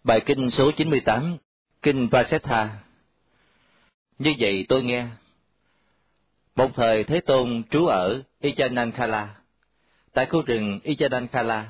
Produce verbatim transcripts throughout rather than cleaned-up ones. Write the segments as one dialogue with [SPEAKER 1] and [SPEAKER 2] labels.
[SPEAKER 1] Bài kinh số chín mươi tám, Kinh Vasetha. Như vậy tôi nghe. Một thời Thế Tôn trú ở Icanankhala, tại khu rừng Icanankhala.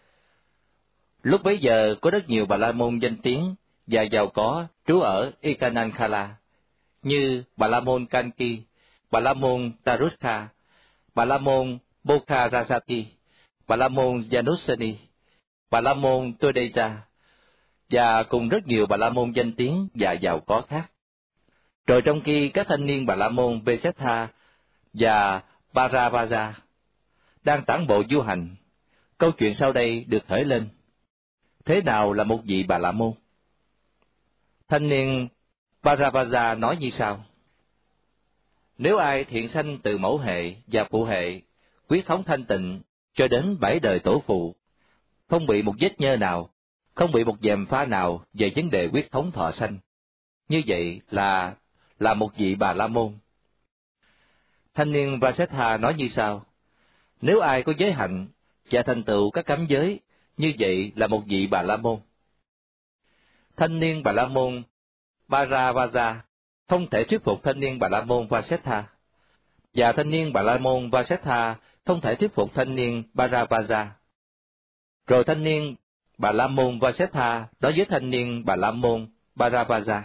[SPEAKER 1] Lúc bấy giờ có rất nhiều Bà La Môn danh tiếng và giàu có trú ở Icanankhala, như Bà La Môn Kanki, Bà La Môn Tarutha, Bà La Môn Bokharasati, Bà La Môn Janusani, Bà La Môn Todeja, và cùng rất nhiều Bà La Môn danh tiếng và giàu có khác. Rồi trong khi các thanh niên Bà La Môn Vesetha và Paravaja đang tản bộ du hành, câu chuyện sau đây được khởi lên. Thế nào là một vị Bà La Môn? Thanh niên Paravaja nói như sau: Nếu ai thiện sanh từ mẫu hệ và phụ hệ, quyết thống thanh tịnh cho đến bảy đời tổ phụ, không bị một vết nhơ nào, không bị một gièm pha nào về vấn đề quyết thống thọ sanh, như vậy là là một vị Bà La Môn. Thanh niên Vasetha nói như sau: Nếu ai có giới hạnh và thành tựu các cấm giới, như vậy là một vị Bà La Môn. Thanh niên Bà La Môn Paravaja không thể thuyết phục thanh niên Bà La Môn Vasetha, và thanh niên Bà La Môn Vasetha không thể thuyết phục thanh niên Paravaja. Rồi thanh niên Bà La Môn Vasetha nói với thanh niên Bà La Môn Paravaja: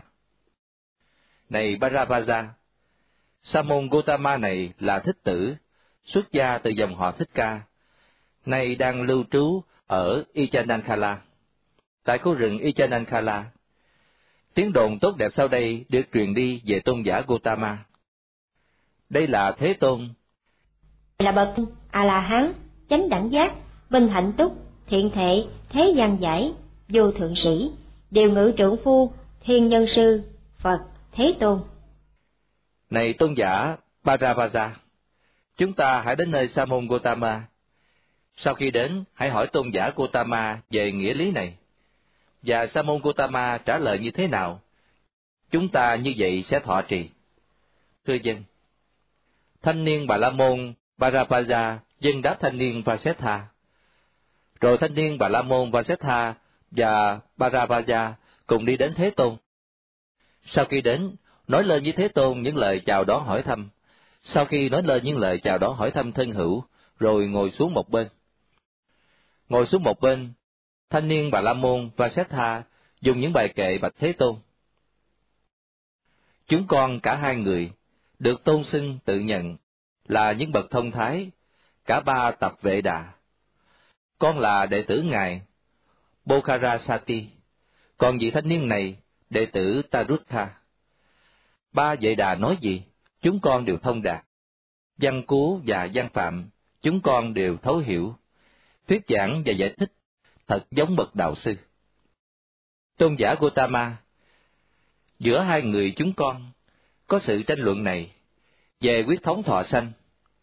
[SPEAKER 1] Này Paravaja, Sa môn Gotama này là thích tử, xuất gia từ dòng họ Thích Ca, nay đang lưu trú ở Icanankhala, tại khu rừng Icanankhala. Tiếng đồn tốt đẹp sau đây được truyền đi về tôn giả Gotama. Đây là Thế Tôn,
[SPEAKER 2] là bậc A La Hán, chánh đẳng giác, bình hạnh túc, thiện thệ, thế gian giải, vô thượng sĩ, điều ngự trượng phu, thiên nhân sư, Phật Thế Tôn.
[SPEAKER 1] Này tôn giả Paravaja, chúng ta hãy đến nơi Sa môn Gotama. Sau khi đến, hãy hỏi tôn giả Gotama về nghĩa lý này. Và Sa môn Gotama trả lời như thế nào, chúng ta như vậy sẽ thọ trì. Thưa dân. Thanh niên Bà La Môn Paravaja dân đáp thanh niên Vasetha. Rồi thanh niên Bà La Môn Vasetha và Paravaja cùng đi đến Thế Tôn. Sau khi đến, nói lên với Thế Tôn những lời chào đón hỏi thăm. Sau khi nói lên những lời chào đón hỏi thăm thân hữu, rồi ngồi xuống một bên. Ngồi xuống một bên, thanh niên Bà La Môn Vasetha dùng những bài kệ bạch Thế Tôn. Chúng con cả hai người được tôn xưng tự nhận là những bậc thông thái, cả ba tập Vệ Đà. Con là đệ tử ngài Bokharasati, còn vị thanh niên này đệ tử Tarutha. Ba Vệ Đà nói gì, chúng con đều thông đạt. Văn cú và văn phạm, chúng con đều thấu hiểu. Thuyết giảng và giải thích, thật giống bậc đạo sư. Tôn giả Gotama, giữa hai người chúng con có sự tranh luận này về quyết thống thọ sanh.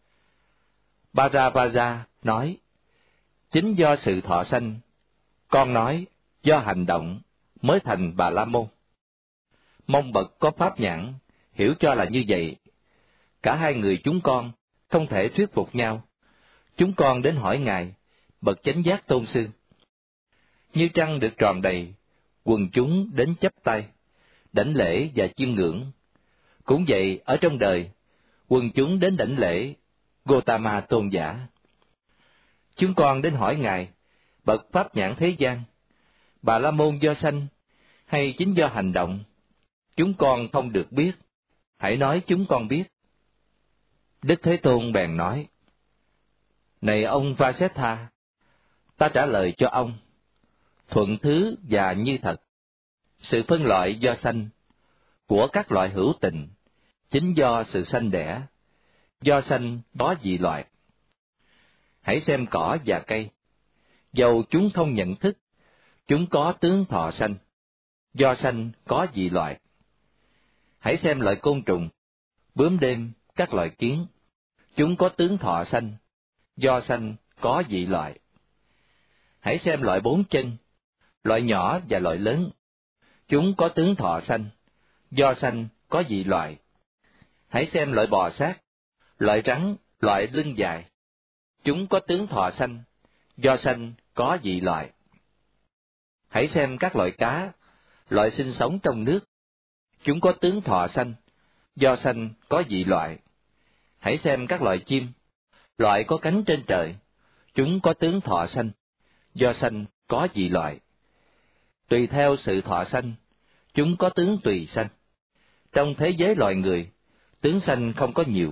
[SPEAKER 1] Paravaja nói, chính do sự thọ sanh, con nói do hành động mới thành Bà La Môn. Mong bậc có pháp nhãn hiểu cho là như vậy. Cả hai người chúng con không thể thuyết phục nhau. Chúng con đến hỏi ngài, bậc chánh giác tôn sư. Như trăng được tròn đầy, quần chúng đến chắp tay, đảnh lễ và chiêm ngưỡng. Cũng vậy ở trong đời, quần chúng đến đảnh lễ Gotama tôn giả. Chúng con đến hỏi ngài, bậc pháp nhãn thế gian, Bà La Môn do sanh hay chính do hành động? Chúng con không được biết, hãy nói chúng con biết. Đức Thế Tôn bèn nói, này ông Vasetha, ta trả lời cho ông, thuận thứ và như thật. Sự phân loại do sanh của các loại hữu tình chính do sự sanh đẻ, do sanh có dị loại. Hãy xem cỏ và cây, dầu chúng không nhận thức, chúng có tướng thọ sanh, do sanh có dị loại. Hãy xem loại côn trùng, bướm đêm, các loại kiến, chúng có tướng thọ sanh, do sanh có dị loại. Hãy xem loại bốn chân, loại nhỏ và loại lớn, chúng có tướng thọ sanh, do sanh có dị loại. Hãy xem loại bò sát, loại rắn, loại lưng dài, chúng có tướng thọ sanh, do sanh có dị loại. Hãy xem các loài cá, loại sinh sống trong nước. Chúng có tướng thọ xanh, do xanh có dị loại. Hãy xem các loài chim, loại có cánh trên trời. Chúng có tướng thọ xanh, do xanh có dị loại. Tùy theo sự thọ xanh, chúng có tướng tùy xanh. Trong thế giới loài người, tướng xanh không có nhiều.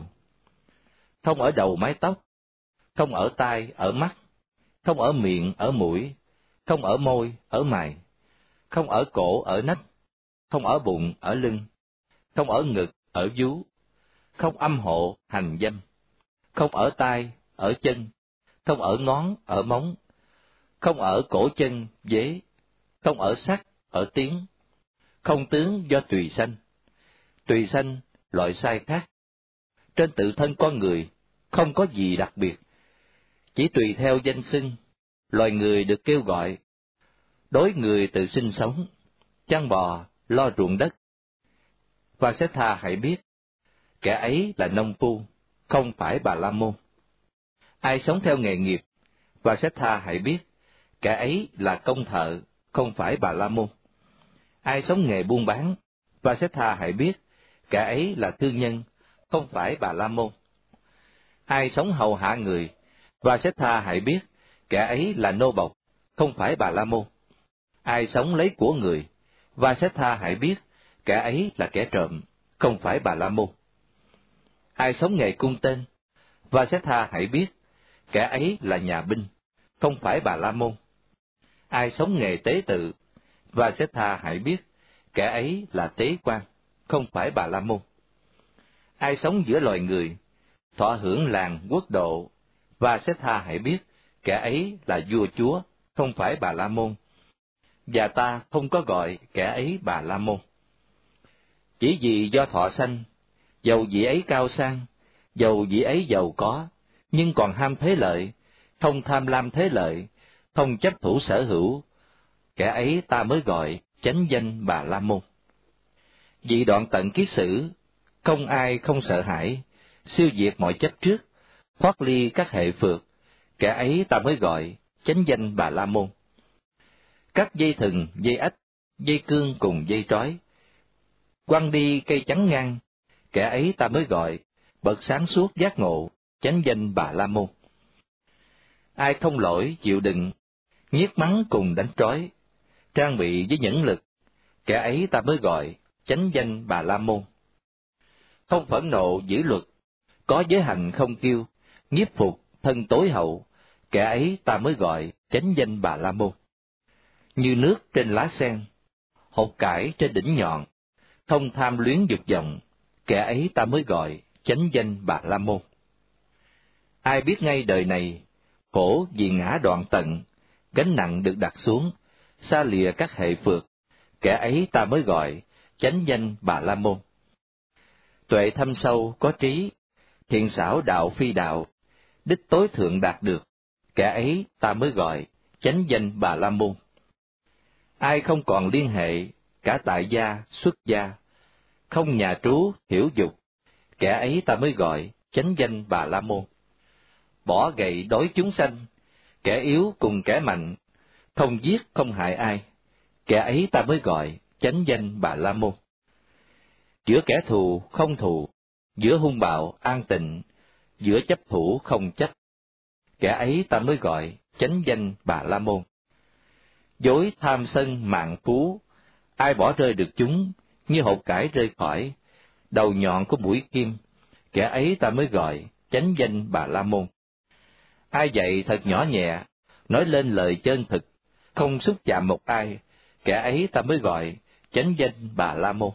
[SPEAKER 1] Không ở đầu mái tóc, không ở tai, ở mắt, không ở miệng, ở mũi, không ở môi, ở mày, không ở cổ, ở nách, không ở bụng, ở lưng, không ở ngực, ở vú, không âm hộ, hành dâm, không ở tai, ở chân, không ở ngón, ở móng, không ở cổ chân, vế, không ở sắc, ở tiếng, không tướng do tùy sanh. Tùy sanh, loại sai khác. Trên tự thân con người, không có gì đặc biệt. Chỉ tùy theo danh xưng, loài người được kêu gọi. Đối người tự sinh sống, chăn bò, lo ruộng đất. Và sẽ tha hãy biết, kẻ ấy là nông phu, không phải Bà La Môn. Ai sống theo nghề nghiệp, và sẽ tha hãy biết, kẻ ấy là công thợ, không phải Bà La Môn. Ai sống nghề buôn bán, và sẽ tha hãy biết, kẻ ấy là thương nhân, không phải Bà La Môn. Ai sống hầu hạ người, và sẽ tha hãy biết, kẻ ấy là nô bộc, không phải Bà La Môn. Ai sống lấy của người, và sẽ tha hãy biết, kẻ ấy là kẻ trộm, không phải Bà La Môn. Ai sống nghề cung tên, và sẽ tha hãy biết, kẻ ấy là nhà binh, không phải Bà La Môn. Ai sống nghề tế tự, và sẽ tha hãy biết, kẻ ấy là tế quan, không phải Bà La Môn. Ai sống giữa loài người, thọ hưởng làng quốc độ, và sẽ tha hãy biết, kẻ ấy là vua chúa, không phải Bà La Môn. Và ta không có gọi kẻ ấy Bà La Môn. Chỉ vì do thọ sanh, dầu vị ấy cao sang, dầu vị ấy giàu có, nhưng còn ham thế lợi, không tham lam thế lợi, không chấp thủ sở hữu, kẻ ấy ta mới gọi chánh danh Bà La Môn. Vì đoạn tận kiết sử, không ai không sợ hãi, siêu diệt mọi chấp trước, thoát ly các hệ phược, kẻ ấy ta mới gọi chánh danh Bà La Môn. Các dây thừng, dây ếch, dây cương cùng dây trói, quăng đi cây chắn ngang, kẻ ấy ta mới gọi bậc sáng suốt giác ngộ, chánh danh Bà La Môn. Ai không lỗi chịu đựng, nhiếc mắng cùng đánh trói, trang bị với nhẫn lực, kẻ ấy ta mới gọi chánh danh Bà La Môn. Không phẫn nộ giữ luật, có giới hành không kiêu, nhiếp phục thân tối hậu, kẻ ấy ta mới gọi chánh danh Bà La Môn. Như nước trên lá sen, hột cải trên đỉnh nhọn, không tham luyến dục vọng, kẻ ấy ta mới gọi chánh danh Bà La Môn. Ai biết ngay đời này, khổ vì ngã đoạn tận, gánh nặng được đặt xuống, xa lìa các hệ phược, kẻ ấy ta mới gọi chánh danh Bà La Môn. Tuệ thâm sâu có trí, thiện xảo đạo phi đạo, đích tối thượng đạt được, kẻ ấy ta mới gọi chánh danh Bà La Môn. Ai không còn liên hệ, cả tại gia, xuất gia, không nhà trú, hiểu dục, kẻ ấy ta mới gọi chánh danh Bà La Môn. Bỏ gậy đối chúng sanh, kẻ yếu cùng kẻ mạnh, không giết không hại ai, kẻ ấy ta mới gọi chánh danh Bà La Môn. Giữa kẻ thù không thù, giữa hung bạo an tịnh, giữa chấp thủ không chấp, kẻ ấy ta mới gọi chánh danh Bà La Môn. Dối tham sân mạng phú, ai bỏ rơi được chúng, như hột cải rơi khỏi, đầu nhọn của mũi kim, kẻ ấy ta mới gọi chánh danh Bà La Môn. Ai dạy thật nhỏ nhẹ, nói lên lời chân thực, không xúc chạm một ai, kẻ ấy ta mới gọi chánh danh Bà La Môn.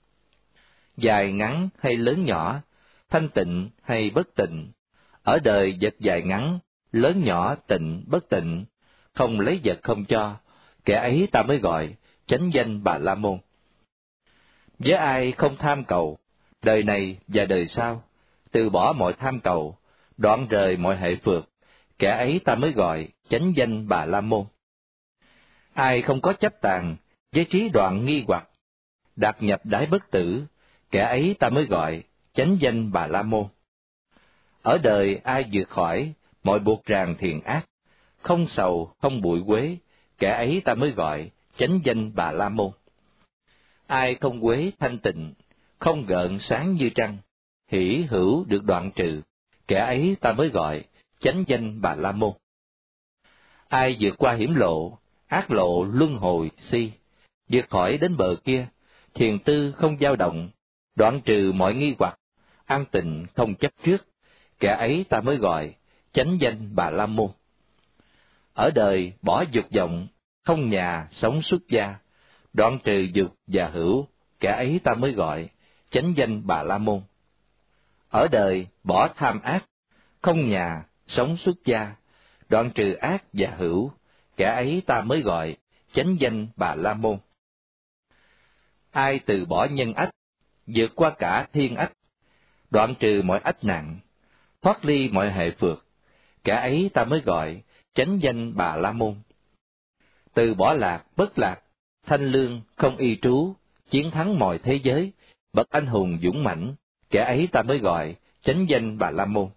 [SPEAKER 1] Dài ngắn hay lớn nhỏ, thanh tịnh hay bất tịnh, ở đời vật dài ngắn, lớn nhỏ tịnh bất tịnh, không lấy vật không cho, kẻ ấy ta mới gọi chánh danh Bà La Môn. Với ai không tham cầu, đời này và đời sau, từ bỏ mọi tham cầu, đoạn rời mọi hệ phược, kẻ ấy ta mới gọi chánh danh Bà La Môn. Ai không có chấp tàn, với trí đoạn nghi hoặc, đạt nhập đái bất tử, kẻ ấy ta mới gọi chánh danh Bà La Môn. Ở đời ai vượt khỏi mọi buộc ràng thiền ác, không sầu không bụi quế, kẻ kẻ ấy ta mới gọi chánh danh Bà La Môn. Ai không quế thanh tịnh, không gợn sáng như trăng, hỷ hữu được đoạn trừ, kẻ ấy ta mới gọi chánh danh Bà La Môn. Ai vượt qua hiểm lộ, ác lộ luân hồi si, vượt khỏi đến bờ kia, thiền tư không dao động, đoạn trừ mọi nghi hoặc, an tịnh không chấp trước, kẻ ấy ta mới gọi chánh danh Bà La Môn. Ở đời bỏ dục vọng, không nhà sống xuất gia, đoạn trừ dục và hữu, kẻ ấy ta mới gọi chánh danh Bà La Môn. Ở đời bỏ tham ác, không nhà sống xuất gia, đoạn trừ ác và hữu, kẻ ấy ta mới gọi chánh danh Bà La Môn. Ai từ bỏ nhân ách, vượt qua cả thiên ách, đoạn trừ mọi ách nặng, thoát ly mọi hệ phược, kẻ ấy ta mới gọi chánh danh Bà La Môn. Từ bỏ lạc, bất lạc, thanh lương, không y trú, chiến thắng mọi thế giới, bậc anh hùng dũng mãnh, kẻ ấy ta mới gọi chánh danh Bà La Môn.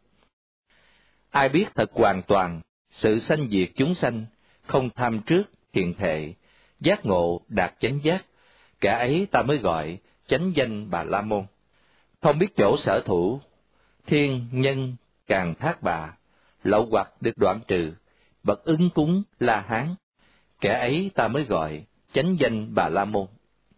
[SPEAKER 1] Ai biết thật hoàn toàn, sự sanh diệt chúng sanh, không tham trước, hiện thệ, giác ngộ đạt chánh giác, kẻ ấy ta mới gọi chánh danh Bà La Môn. Không biết chỗ sở thủ, thiên nhân càng thác bà, lậu hoặc được đoạn trừ, bậc ứng cúng La Hán, kẻ ấy ta mới gọi chánh danh Bà La Môn.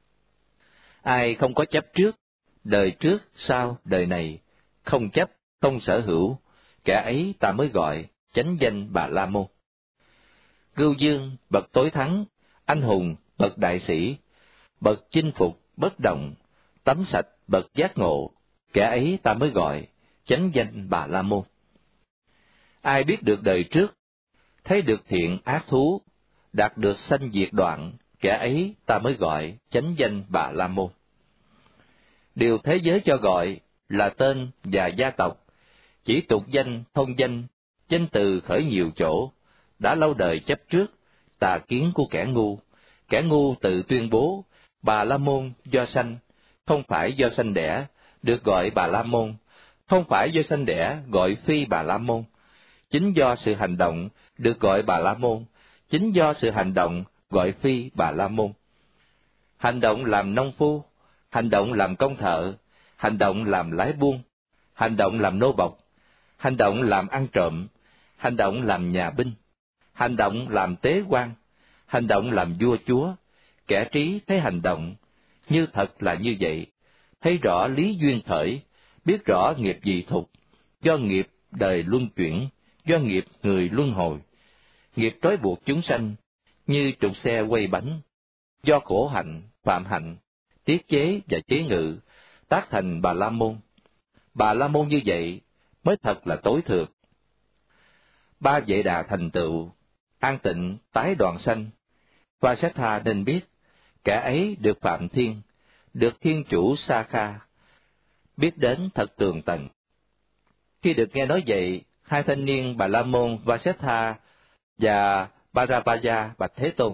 [SPEAKER 1] Ai không có chấp trước, đời trước, sau, đời này, không chấp, không sở hữu, kẻ ấy ta mới gọi chánh danh Bà La Môn. Gưu dương, bậc tối thắng, anh hùng, bậc đại sĩ, bậc chinh phục, bất động, tắm sạch, bậc giác ngộ, kẻ ấy ta mới gọi chánh danh Bà La Môn. Ai biết được đời trước, thấy được thiện ác thú, đạt được sanh diệt đoạn, kẻ ấy ta mới gọi chánh danh Bà La Môn. Điều thế giới cho gọi là tên và gia tộc, chỉ tục danh, thông danh, danh từ khởi nhiều chỗ, đã lâu đời chấp trước, tà kiến của kẻ ngu, kẻ ngu tự tuyên bố, Bà La Môn do sanh, không phải do sanh đẻ, được gọi Bà La Môn, không phải do sanh đẻ gọi phi Bà La Môn, chính do sự hành động được gọi Bà La Môn, chính do sự hành động gọi phi Bà La Môn. Hành động làm nông phu, hành động làm công thợ, hành động làm lái buôn, hành động làm nô bộc, hành động làm ăn trộm, hành động làm nhà binh, hành động làm tế quan, hành động làm vua chúa, kẻ trí thấy hành động, như thật là như vậy, thấy rõ lý duyên khởi, biết rõ nghiệp dị thục, do nghiệp đời luân chuyển, do nghiệp người luân hồi, nghiệp trói buộc chúng sanh, như trục xe quay bánh, do khổ hạnh, phạm hạnh, tiết chế và chế ngự, tác thành Bà La Môn. Bà La Môn như vậy mới thật là tối thượng. Ba Vệ Đà thành tựu, an tịnh, tái đoạn sanh, Vasetha nên biết, kẻ ấy được phạm thiên, được thiên chủ Sa Kha, biết đến thật tường tận. Khi được nghe nói vậy, hai thanh niên Bà La Môn Vasetha và Bharabhaya bạch Thế Tôn: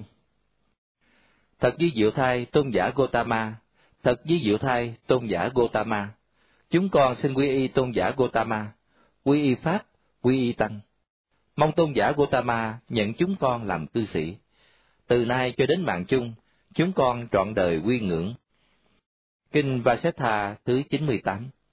[SPEAKER 1] Thật di diệu thay tôn giả Gotama, thật di diệu thay tôn giả Gotama, chúng con xin quy y tôn giả Gotama, quy y pháp, quy y tăng. Mong tôn giả Gotama nhận chúng con làm cư sĩ. Từ nay cho đến mạng chung, chúng con trọn đời quy ngưỡng. Kinh Vasetha thứ chín mươi tám.